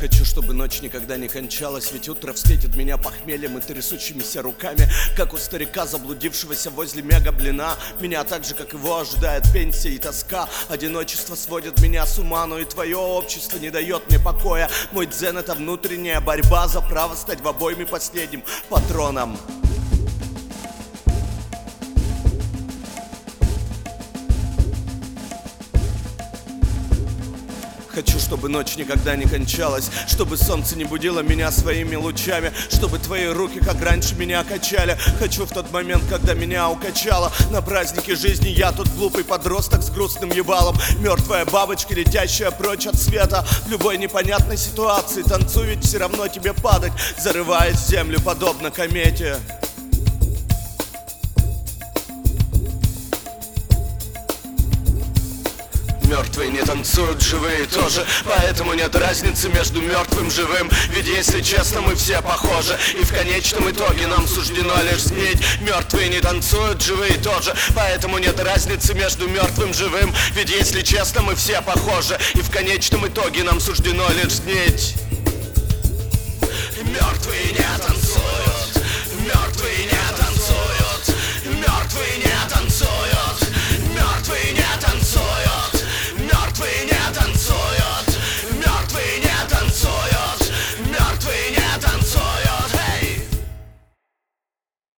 Хочу, чтобы ночь никогда не кончалась, ведь утро встретит меня похмельем и трясущимися руками, как у старика, заблудившегося возле мегаблина. Меня так же, как его, ожидает пенсия и тоска. Одиночество сводит меня с ума, но и твое общество не дает мне покоя. Мой дзен — это внутренняя борьба за право стать в обойме последним патроном. Хочу, чтобы ночь никогда не кончалась, чтобы солнце не будило меня своими лучами, чтобы твои руки, как раньше, меня качали. Хочу в тот момент, когда меня укачало на празднике жизни. Я тут глупый подросток с грустным ебалом, мертвая бабочка, летящая прочь от света. В любой непонятной ситуации танцуй, ведь все равно тебе падать, зарываясь в землю, подобно комете. Мертвые не танцуют, живые тоже, поэтому нет разницы между мертвым и живым. Ведь если честно, мы все похожи, и в конечном итоге нам суждено лишь сгнить. Мертвые не танцуют, живые тоже, поэтому нет разницы между мертвым и живым. Ведь если честно, мы все похожи, и в конечном итоге нам суждено лишь сгнить. Мертвые не танцуют.